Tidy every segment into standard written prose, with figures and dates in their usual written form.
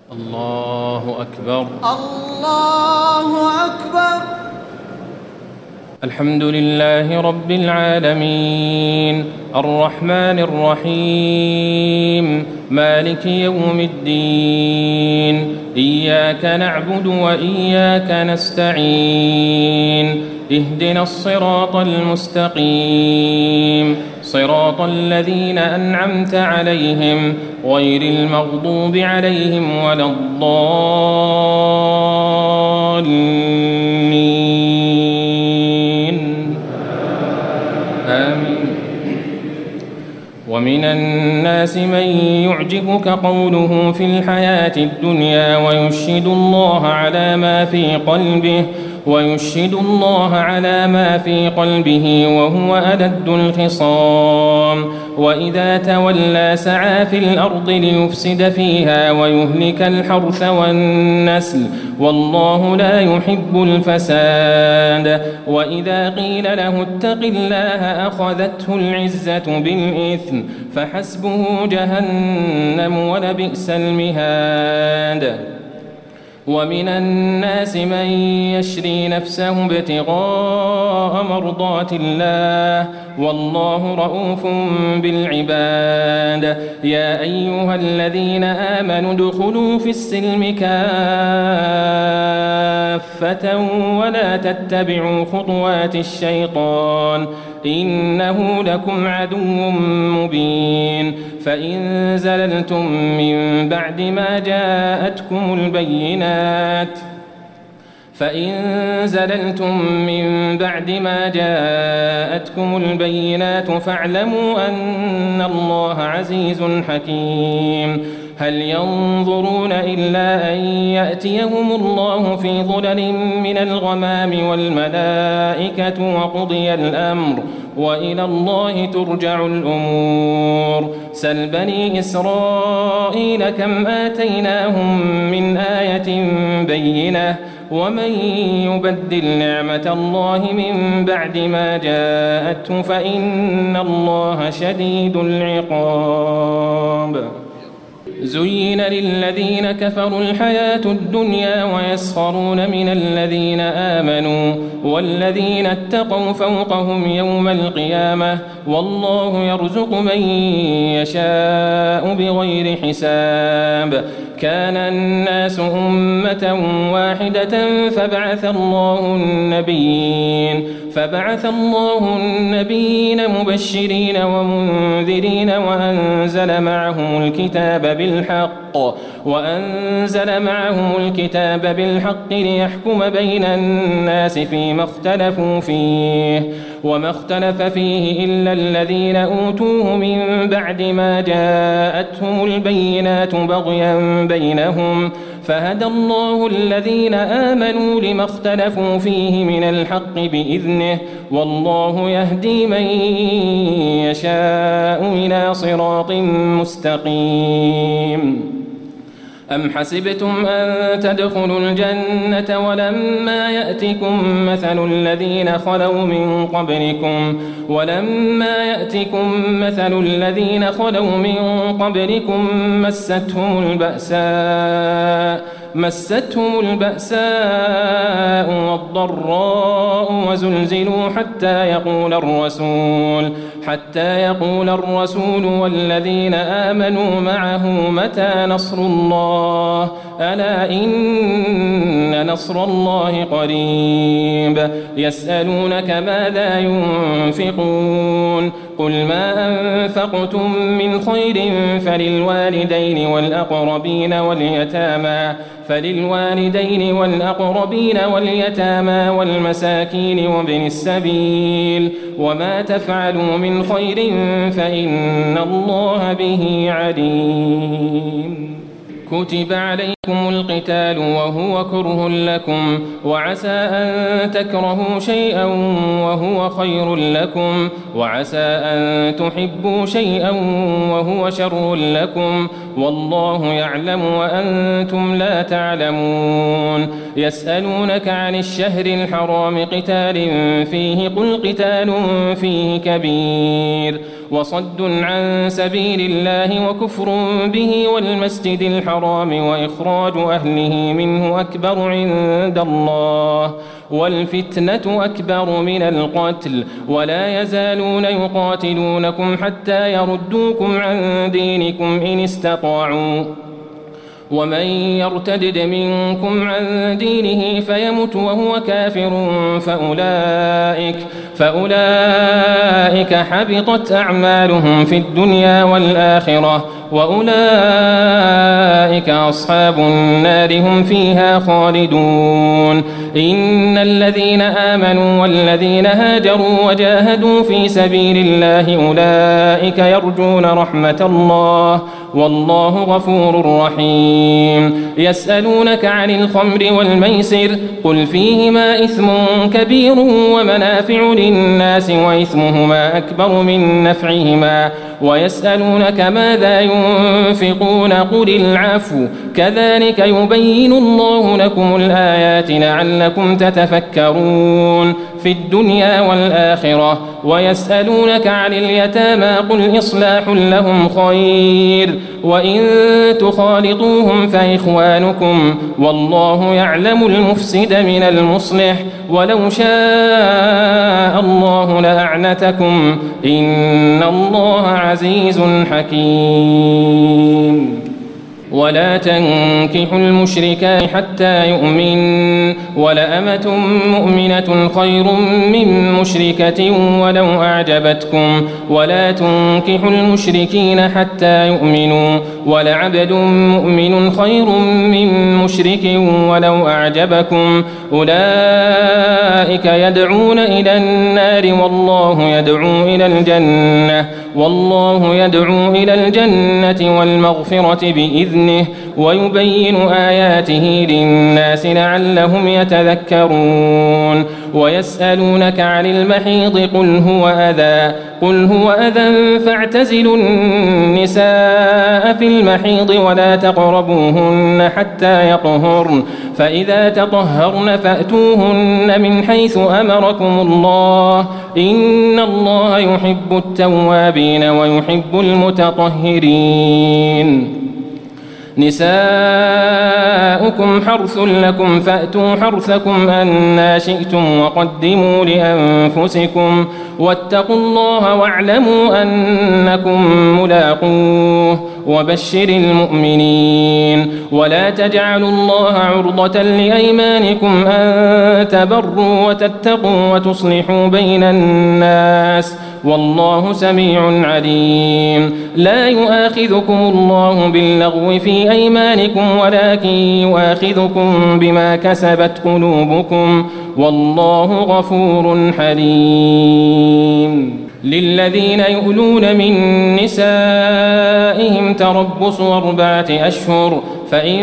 الله أكبر الله أكبر. الحمد لله رب العالمين الرحمن الرحيم مالك يوم الدين إياك نعبد وإياك نستعين اهدنا الصراط المستقيم صراط الذين أنعمت عليهم غير المغضوب عليهم ولا الضالين آمين. ومن الناس من يعجبك قوله في الحياة الدنيا ويشهد الله على ما في قلبه وهو ألد الخصام وإذا تولى سعى في الأرض ليفسد فيها ويهلك الحرث والنسل والله لا يحب الفساد. وإذا قيل له اتق الله أخذته العزة بالإثم فحسبه جهنم ولبئس المهاد. ومن الناس من يشري نفسه ابتغاء مرضات الله والله رؤوف بالعباد. يا أيها الذين آمنوا ادخلوا في السلم كافة ولا تتبعوا خطوات الشيطان إنه لكم عدو مبين. فإن زللتم من بعد ما جاءتكم البينات فاعلموا أن الله عزيز حكيم. هل ينظرون إلا أن يأتيهم الله في ظلل من الغمام والملائكة وقضي الأمر وإلى الله ترجع الأمور. سل بني إسرائيل كم آتيناهم من آية بينة ومن يبدل نعمة الله من بعد ما جاءته فإن الله شديد العقاب. زين للذين كفروا الحياة الدنيا ويسخرون من الذين آمنوا والذين اتقوا فوقهم يوم القيامة والله يرزق من يشاء بغير حساب. كان الناس أمة واحدة فبعث الله النبيين مبشرين ومنذرين وأنزل معهم الكتاب بالحق ليحكم بين الناس فيما اختلفوا فيه وما اختلف فيه إلا الذين أوتوه من بعد ما جاءتهم البينات بغيا بينهم فهدى الله الذين آمنوا لما اختلفوا فيه من الحق بإذنه والله يهدي من يشاء إلى صراط مستقيم. أم حسبتم أن تدخلوا الجنة ولما يأتكم مثل الذين خلوا من قبلكم مستهم البأساء والضراء وزلزلوا حتى يقول الرسول والذين آمنوا معه متى نصر الله ألا إن نصر الله قريب. يسألونك ماذا ينفقون قل ما أنفقتم من خير فللوالدين واليتامى والمساكين وابن السبيل وما تفعلوا من خير فإن الله به عليم. كتب عليكم القتال وهو كره لكم وعسى أن تكرهوا شيئا وهو خير لكم وعسى أن تحبوا شيئا وهو شر لكم والله يعلم وأنتم لا تعلمون. يسألونك عن الشهر الحرام قتال فيه قل قتال فيه كبير وصد عن سبيل الله وكفر به والمسجد الحرام وإخراج أهله منه أكبر عند الله والفتنة أكبر من القتل ولا يزالون يقاتلونكم حتى يردوكم عن دينكم إن استطاعوا ومن يرتدد منكم عن دينه فيمت وهو كافر فأولئك حبطت أعمالهم في الدنيا والآخرة وأولئك أصحاب النار هم فيها خالدون إن الذين آمنوا والذين هاجروا وجاهدوا في سبيل الله أولئك يرجون رحمة الله والله غفور رحيم يسألونك عن الخمر والميسر قل فيهما إثم كبير ومنافع للناس وإثمهما أكبر من نفعهما ويسألونك ماذا ينفقون قل العفو كذلك يبين الله لكم الآيات لعلكم تتفكرون في الدنيا والآخرة ويسألونك عن اليتامى قل إصلاح لهم خير وإن تخالطوهم فإخوانكم والله يعلم المفسد من المصلح ولو شاء الله لأعنتكم إن الله عزيز حكيم ولا تنكحوا المشركات حتى يؤمن ولأمة مؤمنة خير من مشركة ولو أعجبتكم ولا تنكحوا المشركين حتى يؤمنوا ولعبد مؤمن خير من مشرك ولو أعجبكم أولئك يدعون إلى النار والله يدعو إلى الجنة والمغفرة بإذنه ويبين آياته للناس لعلهم يتذكرون ويسألونك عن المحيض قل هو أذى فاعتزلوا النساء في المحيض ولا تقربوهن حتى يطهرن فإذا تطهرن فأتوهن من حيث أمركم الله إن الله يحب التوابين ويحب المتطهرين نساؤكم حرث لكم فأتوا حرثكم أنى شئتم وقدموا لأنفسكم واتقوا الله واعلموا أنكم ملاقوه وبشر المؤمنين ولا تجعلوا الله عرضة لأيمانكم أن تبروا وتتقوا وتصلحوا بين الناس والله سميع عليم لا يؤاخذكم الله باللغو في أيمانكم ولكن يؤاخذكم بما كسبت قلوبكم والله غفور حليم للذين يؤلون من نسائهم تربص 4 أشهر فإن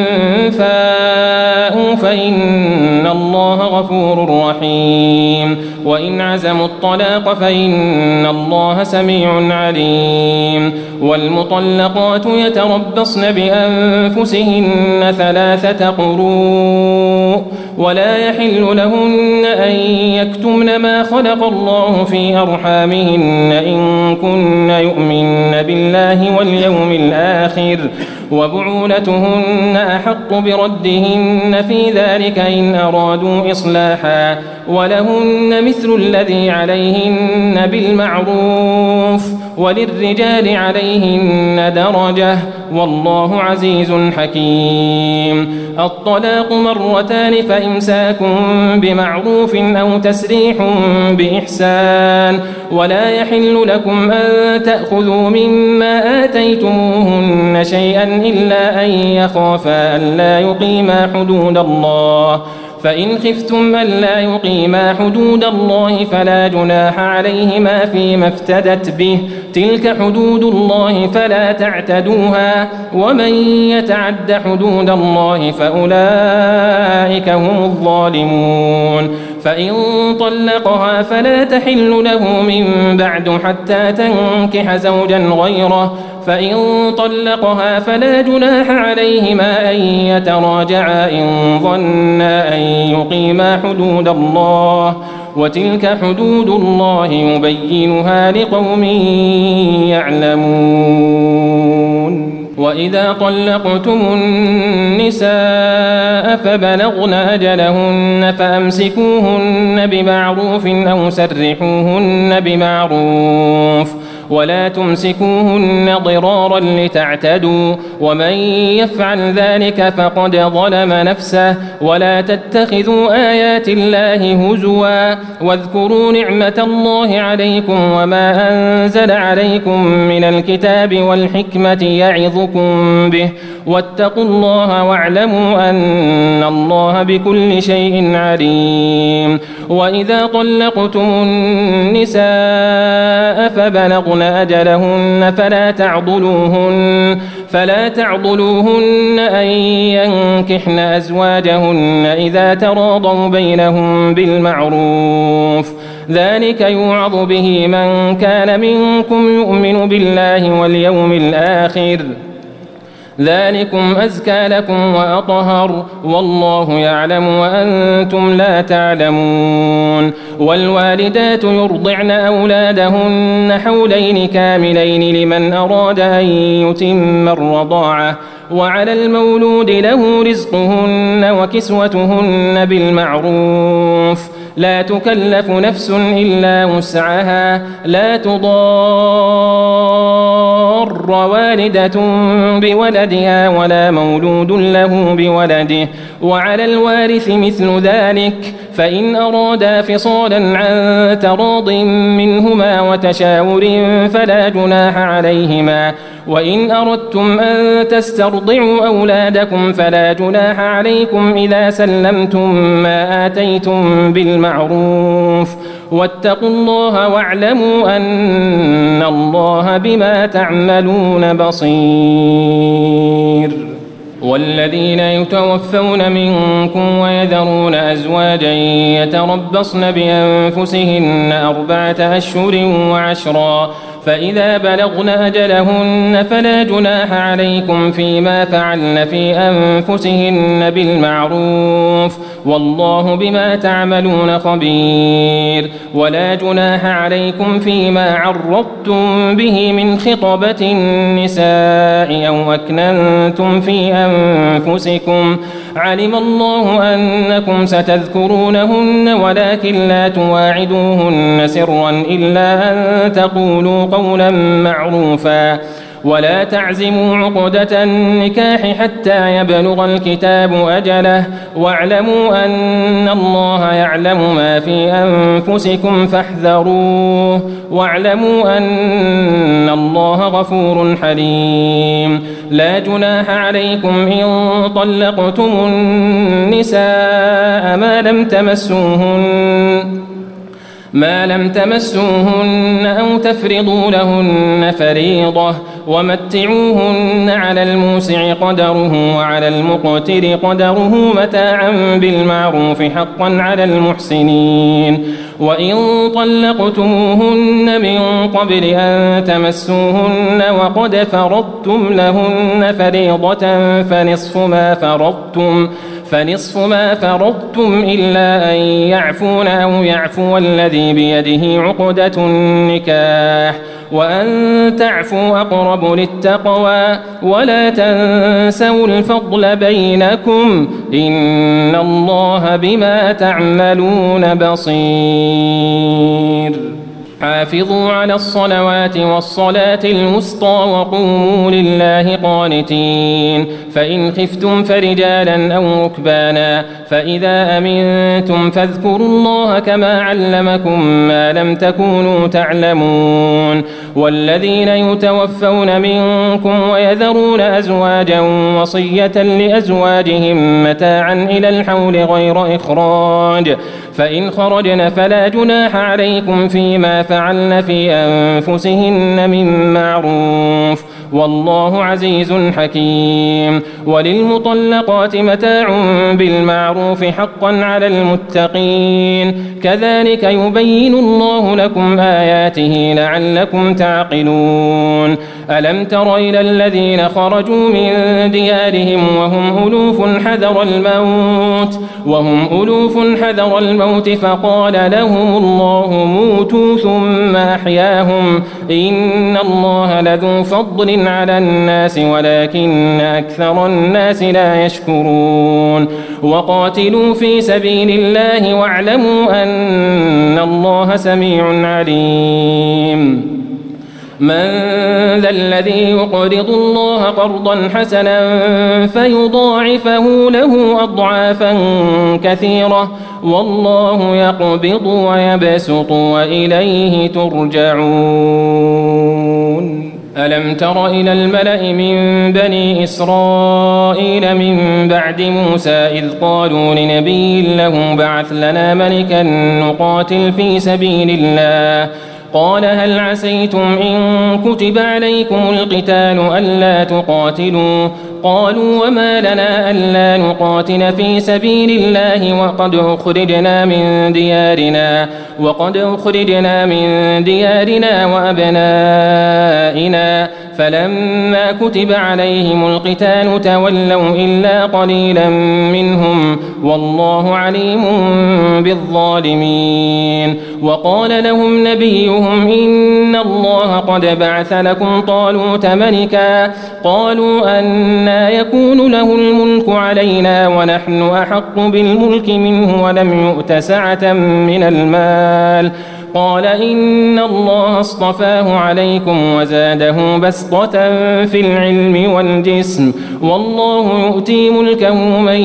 فاءوا فإن الله غفور رحيم وإن عزموا الطلاق فإن الله سميع عليم والمطلقات يتربصن بأنفسهن 3 قروء ولا يحل لهن أن يكتمن ما خلق الله في أرحامهن إن كن يؤمن بالله واليوم الآخر وبعولتهن أحق بردهن في ذلك إن أرادوا إصلاحا ولهن مثل الذي عليهن بالمعروف وللرجال عليهن درجة والله عزيز حكيم الطلاق 2 فإمساك بمعروف أو تسريح بإحسان ولا يحل لكم أن تأخذوا مما آتيتموهن شيئا إلا أن يخافا ألا يقيما حدود الله فإن خفتم ألا يقيما حدود الله فلا جناح عليهما فيما افتدت به تلك حدود الله فلا تعتدوها ومن يتعد حدود الله فأولئك هم الظالمون فإن طلقها فلا تحل له من بعد حتى تنكح زوجا غيره فإن طلقها فلا جناح عليهما أن يتراجعا إن ظنا أن يقيما حدود الله وتلك حدود الله يبينها لقوم يعلمون. وإذا طلقتم النساء فبلغن أجلهن فأمسكوهن بمعروف أو سرحوهن بمعروف ولا تمسكوهن ضرارا لتعتدوا ومن يفعل ذلك فقد ظلم نفسه. ولا تتخذوا آيات الله هزوا واذكروا نعمة الله عليكم وما أنزل عليكم من الكتاب والحكمة يعظكم به واتقوا الله واعلموا أن الله بكل شيء عليم. وإذا طلقتم النساء فبلغن أجلهن فلا تعضلوهن أن ينكحن أزواجهن إذا تراضوا بينهم بالمعروف ذلك يوعظ به من كان منكم يؤمن بالله واليوم الآخر ذلكم أزكى لكم وأطهر والله يعلم وأنتم لا تعلمون. والوالدات يرضعن أولادهن حولين كاملين لمن أراد أن يتم الرضاعة وعلى المولود له رزقهن وكسوتهن بالمعروف لا تكلف نفس إلا وسعها لا تضار والدة بولدها ولا مولود له بولده وعلى الوارث مثل ذلك فإن أرادا فصالا عن تراض منهما وتشاور فلا جناح عليهما. وإن أردتم أن تسترضعوا أولادكم فلا جناح عليكم إذا سلمتم ما آتيتم بالمعروف واتقوا الله واعلموا أن الله بما تعملون بصير. والذين يتوفون منكم ويذرون أزواجا يتربصن بأنفسهن 4 أشهر و10 فإذا بلغن أجلهن فلا جناح عليكم فيما فعلن في أنفسهن بالمعروف والله بما تعملون خبير. ولا جناح عليكم فيما عرضتم به من خطبة النساء أو أكننتم في أنفسكم علم الله أنكم ستذكرونهن ولكن لا تواعدوهن سرا إلا أن تقولوا قولا معروفا ولا تعزموا عقدة النكاح حتى يبلغ الكتاب أجله واعلموا أن الله يعلم ما في أنفسكم فاحذروه واعلموا أن الله غفور حليم. لا جناح عليكم إن طلقتم النساء ما لم تمسوهن أو تفرضوا لهن فريضة ومتعوهن على الموسع قدره وعلى المقتر قدره متاعا بالمعروف حقا على المحسنين. وإن طلقتموهن من قبل أن تمسوهن وقد فرضتم لهن فريضة فنصف ما فرضتم إلا أن يعفون أو يعفو الذي بيده عقدة النكاح وأن تعفوا أقرب للتقوى ولا تنسوا الفضل بينكم إن الله بما تعملون بصير. حافظوا على الصلوات والصلاة الوسطى وقوموا لله قانتين. فإن خفتم فرجالا أو ركبانا فإذا أمنتم فاذكروا الله كما علمكم ما لم تكونوا تعلمون. والذين يتوفون منكم ويذرون أزواجا وصية لأزواجهم متاعا إلى الحول غير إخراج فإن خرجن فلا جناح عليكم فيما فعلن في أنفسهن من معروف والله عزيز حكيم. وللمطلقات متاع بالمعروف حقا على المتقين كذلك يبين الله لكم آياته لعلكم تعقلون. ألم تر إلى الذين خرجوا من ديارهم وهم ألوف حذر الموت فقال لهم الله موتوا ثم أحياهم إن الله لذو فضل على الناس ولكن أكثر الناس لا يشكرون. وقاتلوا في سبيل الله واعلموا أن الله سميع عليم. من ذا الذي يقرض الله قرضا حسنا فيضاعفه له أضعافا كثيرة والله يقبض ويبسط وإليه ترجعون. ألم تر إلى الملأ من بني إسرائيل من بعد موسى إذ قالوا لنبي له بعث لنا ملكا نقاتل في سبيل الله قال هل عسيتم إن كتب عليكم القتال ألا تقاتلوا قالوا وما لنا ألا نقاتل في سبيل الله وقد أخرجنا من ديارنا وأبنائنا فلما كتب عليهم القتال تولوا إلا قليلا منهم والله عليم بالظالمين. وقال لهم نبيهم إن الله قد بعث لكم طالوت ملكا قالوا أنى يكون له الملك علينا ونحن أحق بالملك منه ولم يؤت سعة من المال قال إن الله اصطفاه عليكم وزاده بسطة في العلم والجسم والله يؤتي ملكه من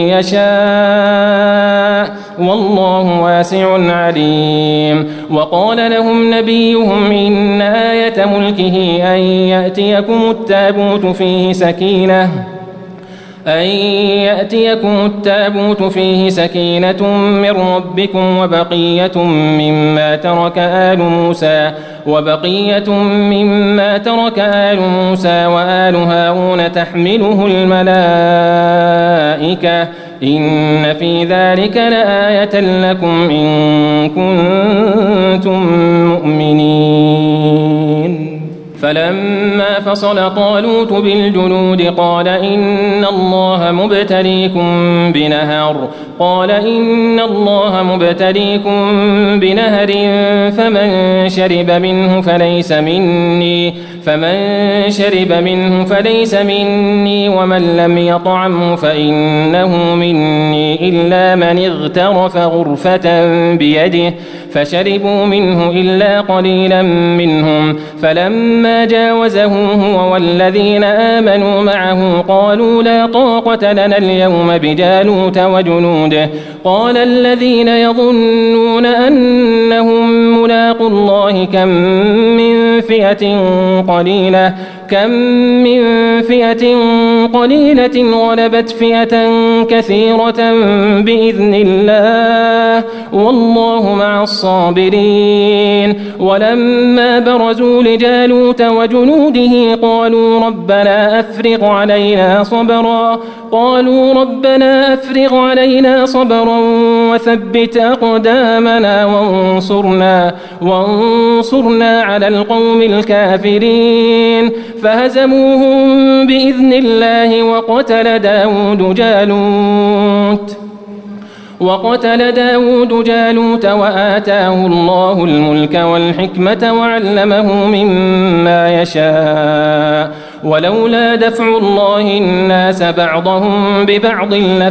يشاء والله واسع عليم. وقال لهم نبيهم إن آية ملكه أن يأتيكم التابوت فيه سكينة من ربكم وبقية مما ترك آل موسى وآل هارون تحمله الملائكة إن في ذلك لآية لكم إن كنتم مؤمنين. فلما فصل طالوت بالجنود قال إن الله مبتليكم بنهر فمن شرب منه فليس مني ومن لم يطعمه فإنه مني إلا من اغترف غرفة بيده فشربوا منه إلا قليلا منهم فلما جاوزه هو والذين آمنوا معه قالوا لا طاقة لنا اليوم بجالوت وجنوده قال الذين يظنون أنهم ملاقو الله كم من فئة قليلة غلبت فئة كثيرة بإذن الله والله مع الصابرين. ولما برزوا لجالوت وجنوده قالوا ربنا أفرغ علينا صبرا وثبت أقدامنا وانصرنا على القوم الكافرين فهزموهم بإذن الله وقتل داود جالوت وآتاه الله الملك والحكمة وعلمه مما يشاء ولولا دفع الله الناس بعضهم ببعض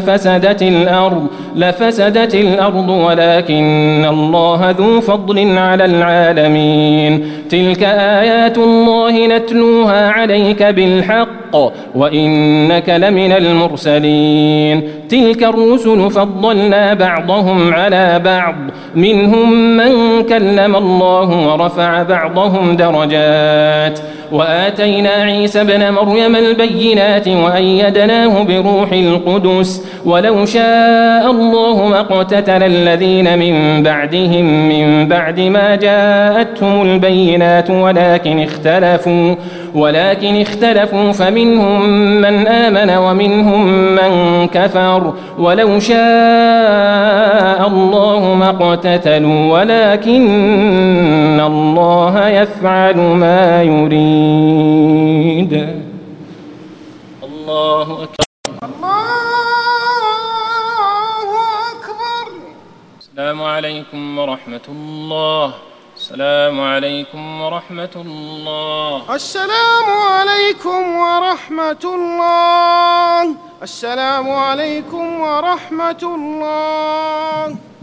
لفسدت الأرض ولكن الله ذو فضل على العالمين. تلك آيات الله نتلوها عليك بالحق وإنك لمن المرسلين. تلك الرسل فضلنا بعضهم على بعض منهم من كلم الله ورفع بعضهم درجات وآتينا عيسى ابن مريم البينات وأيدناه بروح القدس ولو شاء الله ما اقتتل الذين من بعدهم من بعد ما جاءتهم البينات بالبينات ولكن اختلفوا فمنهم من آمن ومنهم من كفر ولو شاء الله ما اقتتلوا ولكن الله يفعل ما يريد. الله أكبر. السلام عليكم ورحمة الله. السلام عليكم ورحمة الله. السلام عليكم ورحمة الله. السلام عليكم ورحمة الله.